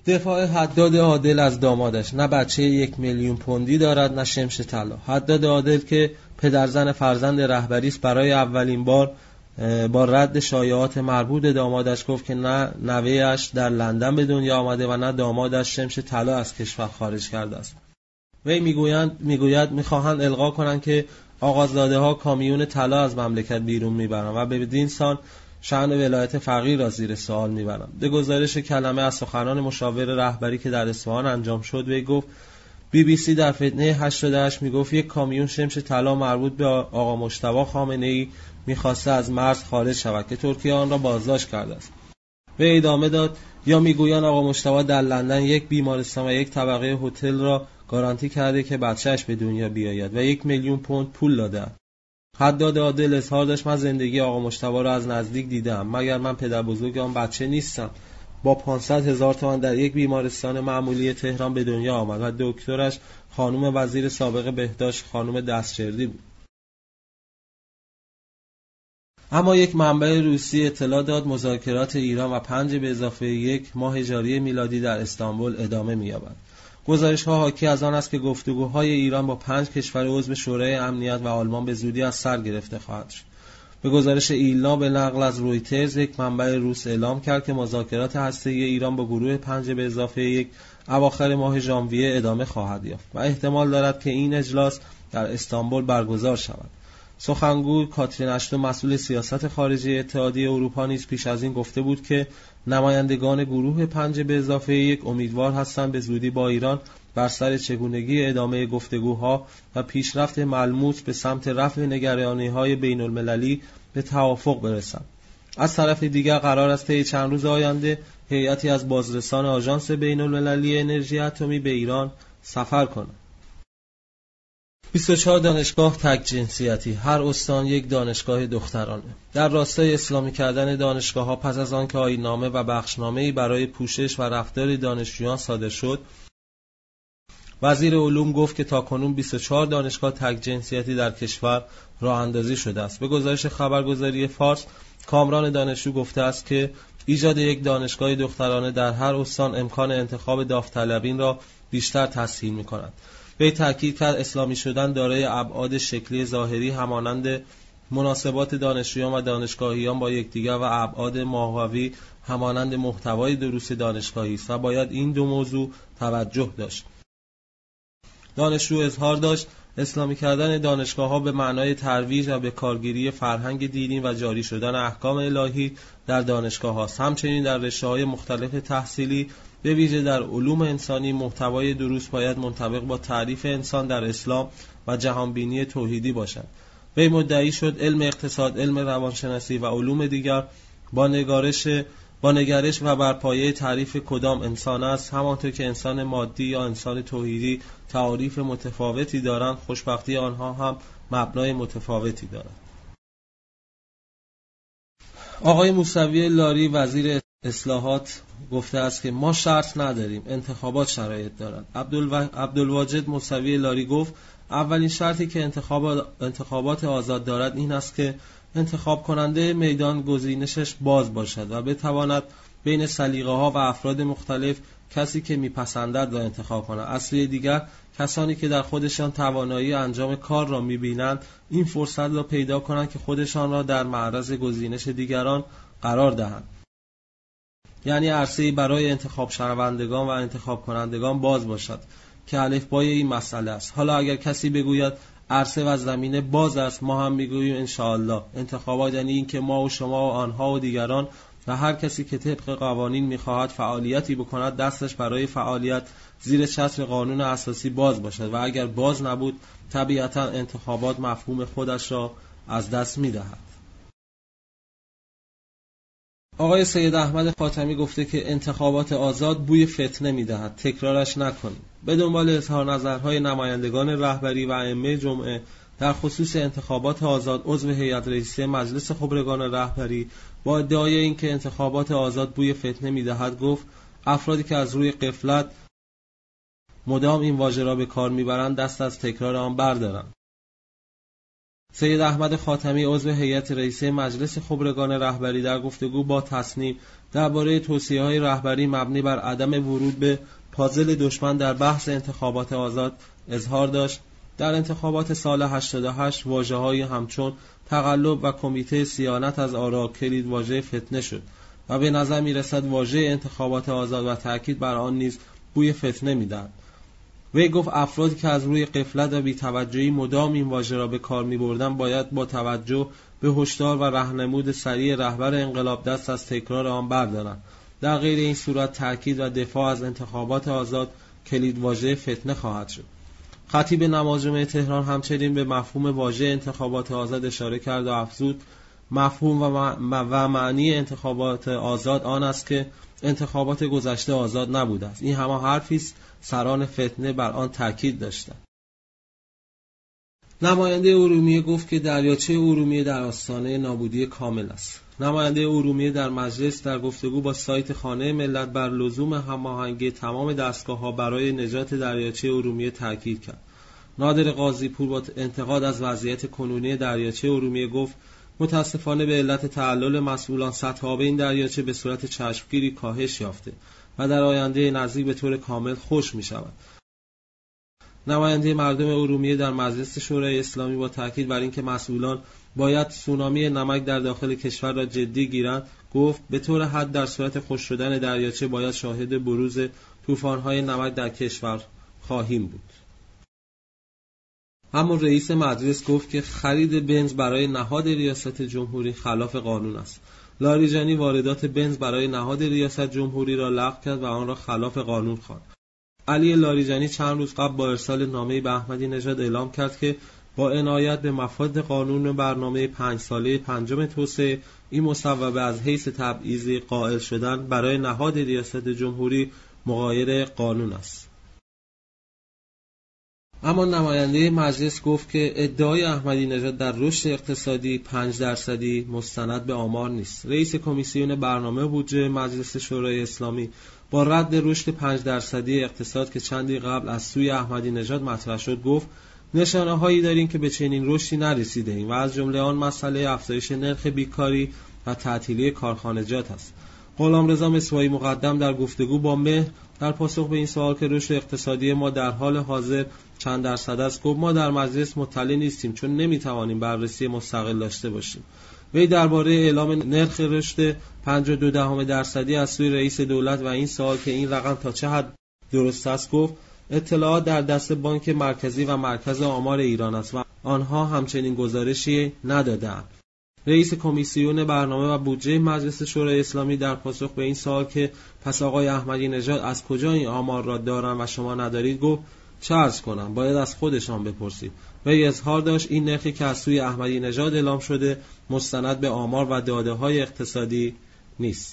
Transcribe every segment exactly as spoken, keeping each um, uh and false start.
دفاع حداد عادل از دامادش: نه بچه یک میلیون پوندی دارد نه شمش طلا. حداد عادل که پدرزن فرزند رهبری است برای اولین بار با رد شایعات مربوط به دامادش گفت که نه نوه‌اش در لندن به دنیا آمده و نه دامادش شمش طلا از کشور خارج کرده است. وی میگویند میگوید میخواهند القا کنند که آقازاده ها کامیون طلا از مملکت بیرون میبرند و به بدین سان شأن ولایت فقیه را زیر سوال میبرند. به گزارش کلمه از سخنان مشاور رهبری که در اصفهان انجام شد، وی گفت بی بی سی در فتنه هشتاد و هشت میگفت یک کامیون شمش طلا مربوط به آقا مجتبی خامنه‌ای میخواسته از مرز خارج شود که ترکیه آن را بازداشت کرده است. وی ادامه داد یا میگویند آقا مجتبی در لندن یک بیمارستان و یک طبقه هتل را گارانتی کرده که بچه‌اش به دنیا بیاید و یک میلیون پوند پول داده. حداد عادل اظهار داشت من زندگی آقا مجتبی را از نزدیک دیدم، مگر من پدر بزرگ آن بچه نیستم. با پانصد هزار تومان در یک بیمارستان معمولی تهران به دنیا آمد و دکترش خانم وزیر سابق بهداشت خانم دستچردی بود. اما یک منبع روسی اطلاع داد مذاکرات ایران و پنج به اضافه یک ماه ژانویه میلادی در استانبول ادامه می‌یابد. گزارش‌ها حاکی از آن است که گفتگوهای ایران با پنج کشور عضو شورای امنیت و آلمان به زودی از سر گرفته خواهد شد. به گزارش ایلنا به نقل از رویترز، یک منبع روس اعلام کرد که مذاکرات هسته‌ای ایران با گروه پنج به اضافه یک اواخر ماه ژانویه ادامه خواهد یافت و احتمال دارد که این اجلاس در استانبول برگزار شود. سخنگوی کاترین اشتون مسئول سیاست خارجی اتحادیه اروپا نیز پیش از این گفته بود که نمایندگان گروه پنج به اضافه یک امیدوار هستند به زودی با ایران بر سر چگونگی ادامه گفتگوها و پیشرفت ملموس به سمت رفع نگرانی‌های بین‌المللی به توافق برسند. از طرف دیگر قرار است طی چند روز آینده هیئتی از بازرسان آژانس بین‌المللی انرژی اتمی به ایران سفر کنند. بیست و چهار دانشگاه تک جنسیتی، هر استان یک دانشگاه دخترانه. در راستای اسلامی کردن دانشگاه‌ها پس از آن که آیین‌نامه و بخشنامه‌ای برای پوشش و رفتار دانشجویان صادر شد، وزیر علوم گفت که تاکنون بیست و چهار دانشگاه تک جنسیتی در کشور راه اندازی شده است. به گزارش خبرگزاری فارس، کامران دانشجو گفته است که ایجاد یک دانشگاه دخترانه در هر استان امکان انتخاب داوطلبین را بیشتر تسهیل می‌کند. به تأکید کرد اسلامی شدن دارای ابعاد شکلی ظاهری همانند مناسبات دانشجویان و دانشگاهیان با یکدیگر و ابعاد ماهوی همانند محتوای دروس دانشگاهی است و باید این دو موضوع توجه داشت. دانشجو اظهار داشت اسلامی کردن دانشگاه‌ها به معنای ترویج و به کارگیری فرهنگ دینی و جاری شدن احکام الهی در دانشگاه‌ها است. همچنین در رشته‌های مختلف تحصیلی به ویژه در علوم انسانی محتوای دروس باید منطبق با تعریف انسان در اسلام و جهانبینی توحیدی باشد. وی مدعی شد علم اقتصاد، علم روانشناسی و علوم دیگر با نگارش با نگرش و بر پایه تعریف کدام انسان است، همانطور که انسان مادی یا انسان توحیدی تعریف متفاوتی دارند، خوشبختی آنها هم مبنای متفاوتی دارد. آقای موسوی لاری وزیر اصلاحات گفته است که ما شرط نداریم، انتخابات شرایط دارند. عبدالواجد موسوی لاری گفت اولین شرطی که انتخابات انتخابات آزاد دارد این است که انتخاب کننده میدان گزینشش باز باشد و بتواند بین سلیقه ها و افراد مختلف کسی که میپسندد را انتخاب کند. اصلی دیگر کسانی که در خودشان توانایی انجام کار را میبینند این فرصت را پیدا کنند که خودشان را در معرض گزینش دیگران قرار دهند. یعنی عرصه‌ای برای انتخاب شوندگان و انتخاب کنندگان باز باشد که الفبای این مسئله است. حالا اگر کسی بگوید عرصه و زمینه باز است، ما هم میگوییم انشاءالله. انتخابات یعنی این که ما و شما و آنها و دیگران و هر کسی که طبق قوانین میخواهد فعالیتی بکند دستش برای فعالیت زیر چتر قانون اساسی باز باشد و اگر باز نبود طبیعتا انتخابات مفهوم خودش را از دست میدهد. آقای سید احمد خاتمی گفته که انتخابات آزاد بوی فتنه میدهد، تکرارش نکنید. به دنبال اظهار نظرهای نمایندگان رهبری و ائمه جمعه در خصوص انتخابات آزاد، عضو هیئت رئیسه مجلس خبرگان رهبری با ادعای اینکه انتخابات آزاد بوی فتنه میدهد گفت افرادی که از روی غفلت مدام این واژه را به کار میبرند دست از تکرار آن بردارند. سید احمد خاتمی عضو هیئت رئیسه مجلس خبرگان رهبری در گفتگو با تصنیم درباره توصیه‌های رهبری مبنی بر عدم ورود به پازل دشمن در بحث انتخابات آزاد اظهار داشت. در انتخابات سال هشتاد و هشت واژه‌هایی همچون تقلب و کمیته صیانت از آرا کلید واژه فتنه شد و به نظر می‌رسد واژه انتخابات آزاد و تأکید بر آن نیز بوی فتنه می‌دهد. وی گفت افرادی که از روی غفلت و بی‌توجهی مدام این واژه را به کار می‌بردند باید با توجه به هشدار و راهنمود سریع رهبر انقلاب دست از تکرار آن بردارند. در غیر این صورت تأکید و دفاع از انتخابات آزاد کلید واژه فتنه خواهد شد. خطیب نماز جمعه تهران همچنین به مفهوم واژه انتخابات آزاد اشاره کرد و افزود مفهوم و معنی انتخابات آزاد آن است که انتخابات گذشته آزاد نبوده است. این همه حرفی است سران فتنه بر آن تاکید داشتند. نماینده ارومیه گفت که دریاچه ارومیه در آستانه نابودی کامل است. نماینده ارومیه در مجلس در گفتگو با سایت خانه ملت بر لزوم هماهنگی تمام دستگاه‌ها برای نجات دریاچه ارومیه تاکید کرد. نادر قاضی‌پور با انتقاد از وضعیت کنونی دریاچه ارومیه گفت متاسفانه به علت تعلل مسئولان سطح آب این دریاچه به صورت چشمگیری کاهش یافته و در آینده نزدیک به طور کامل خشک می‌شود. نماینده مردم ارومیه در مجلس شورای اسلامی با تاکید بر اینکه مسئولان باید سونامی نمک در داخل کشور را جدی گیرند گفت به طور حد در صورت خشک شدن دریاچه باید شاهد بروز طوفان‌های نمک در کشور خواهیم بود. اما رئیس مجلس گفت که خرید بنز برای نهاد ریاست جمهوری خلاف قانون است. لاریجانی واردات بنز برای نهاد ریاست جمهوری را لغو کرد و آن را خلاف قانون خواند. علی لاریجانی چند روز قبل با ارسال نامه‌ای به احمدی نژاد اعلام کرد که با عنایت به مفاد قانون برنامه پنج ساله پنجم توسعه این مصوبه از حیث تبعیضی قائل شدن برای نهاد ریاست جمهوری مغایر قانون است. اما نماینده مجلس گفت که ادعای احمدی نژاد در رشد اقتصادی پنج درصدی مستند به آمار نیست. رئیس کمیسیون برنامه بودجه مجلس شورای اسلامی با رد رشد پنج درصدی اقتصاد که چندی قبل از سوی احمدی نژاد مطرح شد گفت نشانه هایی داریم که به چنین رشدی نرسیده ایم و از جمله آن مسئله افزایش نرخ بیکاری و تعطیلی کارخانجات است. غلامرضا مسواعی مقدم در گفتگو با مهر در پاسخ به این سوال که رشد اقتصادی ما در حال حاضر چند درصد است گفت ما در مجلس مطلع نیستیم چون نمیتوانیم بررسی مستقل داشته باشیم. وی درباره اعلام نرخ رشد پنجاه و دو دهم درصدی از سوی رئیس دولت و این سوال که این رقم تا چه حد درست است گفت اطلاعات در دست بانک مرکزی و مرکز آمار ایران است و آنها همچنین گزارشی ندادند. رئیس کمیسیون برنامه و بودجه مجلس شورای اسلامی در پاسخ به این سوال که پس آقای احمدی نژاد از کجا این آمار را دارند و شما ندارید گفت چه عرض کنم باید از خودشان بپرسید. وی اظهار داشت این نرخی که از سوی احمدی نژاد اعلام شده مستند به آمار و داده‌های اقتصادی نیست.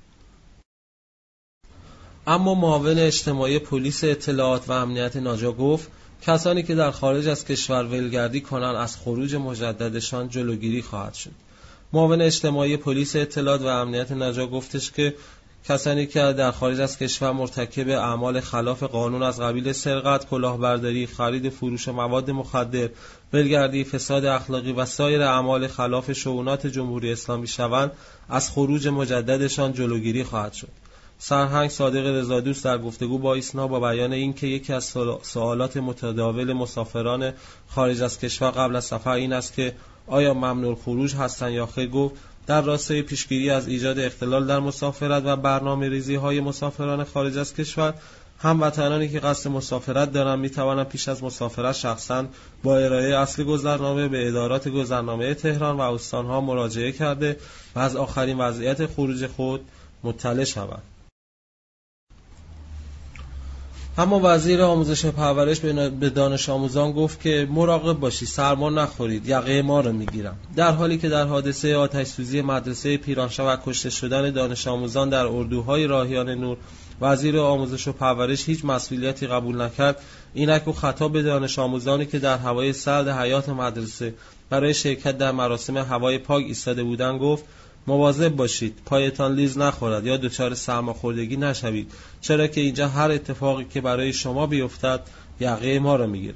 اما معاون اجتماعی پلیس اطلاعات و امنیت ناجا گفت کسانی که در خارج از کشور ولگردی کنند از خروج مجددشان جلوگیری خواهد شد. معاون اجتماعی پلیس اطلاعات و امنیت ناجا گفتش که کسانی که در خارج از کشور مرتکب اعمال خلاف قانون از قبیل سرقت، کلاهبرداری، خرید و فروش مواد مخدر، ولگردی، فساد اخلاقی و سایر اعمال خلاف شؤونات جمهوری اسلامی شوند از خروج مجددشان جلوگیری خواهد شد. سرهنگ صادق رضادوست در گفتگو با ایسنا با بیان این که یکی از سوالات متداول مسافران خارج از کشور قبل از سفر این است که آیا ممنوع خروج هستند یا خیر گفت در راستای پیشگیری از ایجاد اختلال در مسافرت و برنامه‌ریزی‌های مسافران خارج از کشور هموطنانی که قصد مسافرت دارند می‌توانند پیش از مسافرت شخصاً با ارائه اصل گذرنامه به ادارات گذرنامه تهران و استان‌ها مراجعه کرده و از آخرین وضعیت خروج خود مطلع شوند. اما وزیر آموزش و پرورش به دانش آموزان گفت که مراقب باشید سرما نخورید یقه ما رو میگیرم. در حالی که در حادثه آتش سوزی مدرسه پیرانشاه و کشته شدن دانش آموزان در اردوهای راهیان نور وزیر آموزش و پرورش هیچ مسئولیتی قبول نکرد، اینک او خطاب به دانش آموزانی که در هوای سرد حیاط مدرسه برای شرکت در مراسم هوای پاک ایستاده بودند گفت مواظب باشید پایتان لیز نخورد یا دچار سرماخوردگی نشوید، چرا که اینجا هر اتفاقی که برای شما بیفتد یقه ما را میگیرد.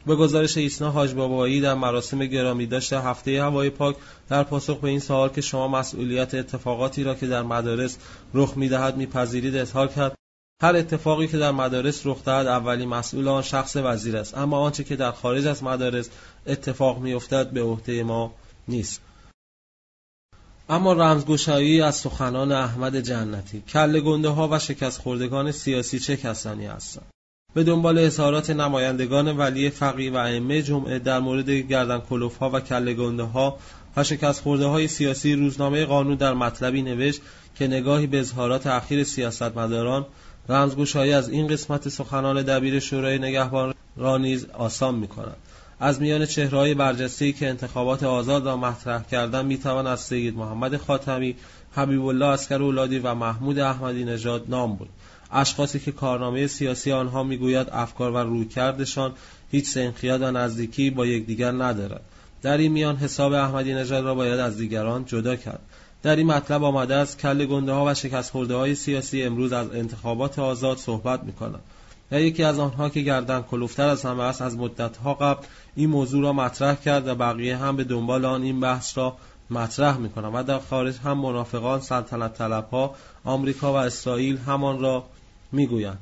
به گزارش ایسنا حاج بابایی در مراسم گرامی داشته هفته هوای پاک در پاسخ به این سوال که شما مسئولیت اتفاقاتی را که در مدارس رخ می‌دهد می‌پذیرید اظهار کرد هر اتفاقی که در مدارس رخ دهد اولی مسئول آن شخص وزیر است، اما آنچه که در خارج از مدارس اتفاق می‌افتد به عهده ما نیست. اما رمزگشایی از سخنان احمد جنتی: کله گنده ها و شکست خوردگان سیاسی چه کسانی هستند؟ به دنبال اظهارات نمایندگان ولی فقیه و ائمه جمعه در مورد گردن کلوف ها و کله گنده ها و شکست خورده های سیاسی، روزنامه قانون در مطلبی نوشت که نگاهی به اظهارات اخیر سیاستمداران رمزگشایی از این قسمت سخنان دبیر شورای نگهبان را نیز آسان می‌کند. از میان چهره‌های برجسته‌ای که انتخابات آزاد را مطرح کردند می‌توان از سید محمد خاتمی، حبیب الله عسکرولادی و محمود احمدی نژاد نام برد. اشخاصی که کارنامه سیاسی آنها می‌گوید افکار و رویکردشان هیچ سنخیت و نزدیکی با یکدیگر ندارد. در این میان حساب احمدی نژاد را باید از دیگران جدا کرد. در این مطلب آمده است کله گنده‌ها و شکست خورده‌های سیاسی امروز از انتخابات آزاد صحبت می‌کنند. و یکی از آنها که گردن کلوفتر از همه است از مدت‌ها قبل این موضوع را مطرح کرد و بقیه هم به دنبال آن این بحث را مطرح می‌کنند و در خارج هم منافقان، سلطنت طلب‌ها، آمریکا و اسرائیل همان را می‌گویند.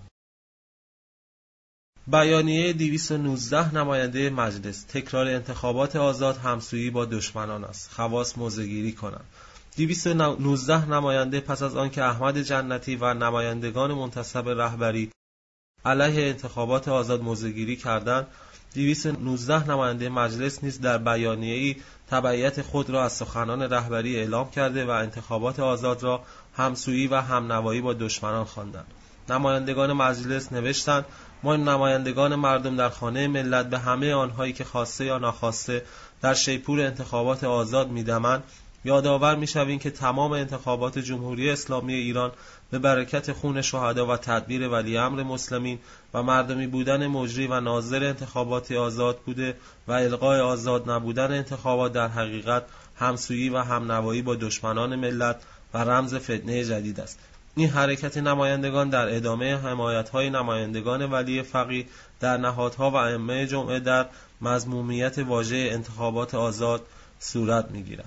بیانیه دویست و نوزده نماینده مجلس: تکرار انتخابات آزاد همسویی با دشمنان است، خواص موضع‌گیری کنند. دویست و نوزده نماینده پس از آنکه احمد جنتی و نمایندگان منتسب رهبری علیه انتخابات آزاد موضع‌گیری کردند، دویست و نوزده نماینده مجلس نیز در بیانیه‌ای تبعیت خود را از سخنان رهبری اعلام کرده و انتخابات آزاد را همسویی و همنوایی با دشمنان خواندند. نمایندگان مجلس نوشتند: ما نمایندگان مردم در خانه ملت به همه آنهایی که خواسته یا ناخواسته در شیپور انتخابات آزاد می‌دمند یادآور می‌شویم که تمام انتخابات جمهوری اسلامی ایران به برکت خون شهدا و تدبیر ولی امر مسلمین و مردمی بودن مجری و ناظر انتخابات آزاد بوده و الغای آزاد نبودن انتخابات در حقیقت همسویی و همنوایی با دشمنان ملت و رمز فتنه جدید است. این حرکت نمایندگان در ادامه حمایت‌های نمایندگان ولی فقیه در نهادها و ائمه جمعه در مذمومیت واژه انتخابات آزاد صورت می‌گیرد.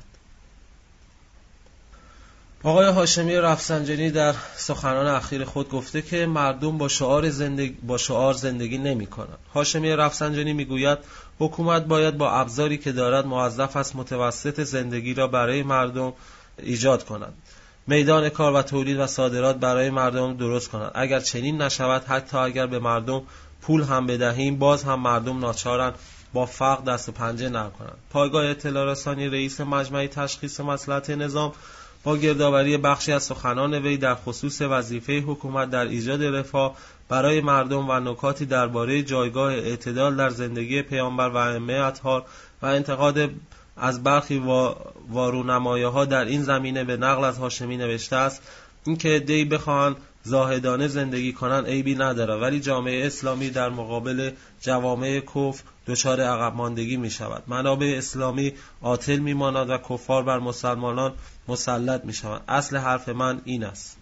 آقای هاشمی رفسنجانی در سخنان اخیر خود گفته که مردم با شعار زندگی با شعار زندگی نمی‌کنند. هاشمی رفسنجانی میگوید حکومت باید با ابزاری که دارد موظف است متوسط زندگی را برای مردم ایجاد کند. میدان کار و تولید و صادرات برای مردم درست کند. اگر چنین نشود، حتی اگر به مردم پول هم بدهیم، باز هم مردم ناچارند با فقر دست و پنجه نرم کنند. پایگاه اطلاع رسانی رئیس مجمع تشخیص مصلحت نظام با گردآوری بخشی از سخنان وی در خصوص وظیفه حکومت در ایجاد رفاه برای مردم و نکاتی درباره جایگاه اعتدال در زندگی پیامبر و ائمه اطهار و انتقاد از برخی وارونمایی‌ها در این زمینه به نقل از هاشمی نوشته است: این که عده‌ای بخواهند زاهدانه زندگی کنند عیبی نداره، ولی جامعه اسلامی در مقابل جوامع کفر دچار عقب ماندگی می شود. منابع اسلامی عاطل می ماند و کفار بر مسلمانان مسلط می شوند. اصل حرف من این است.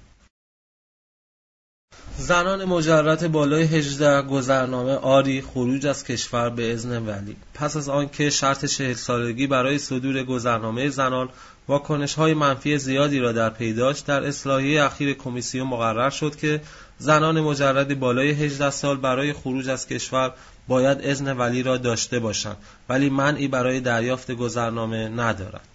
زنان مجرد بالای هجده گذرنامه آری خروج از کشور به اذن ولی. پس از آنکه شرط چهل سالگی برای صدور گذرنامه زنان واکنش‌های منفی زیادی را در پی داشت، در اصلاحیه اخیر کمیسیون مقرر شد که زنان مجرد بالای هجده سال برای خروج از کشور باید اذن ولی را داشته باشند، ولی منعی برای دریافت گذرنامه ندارند.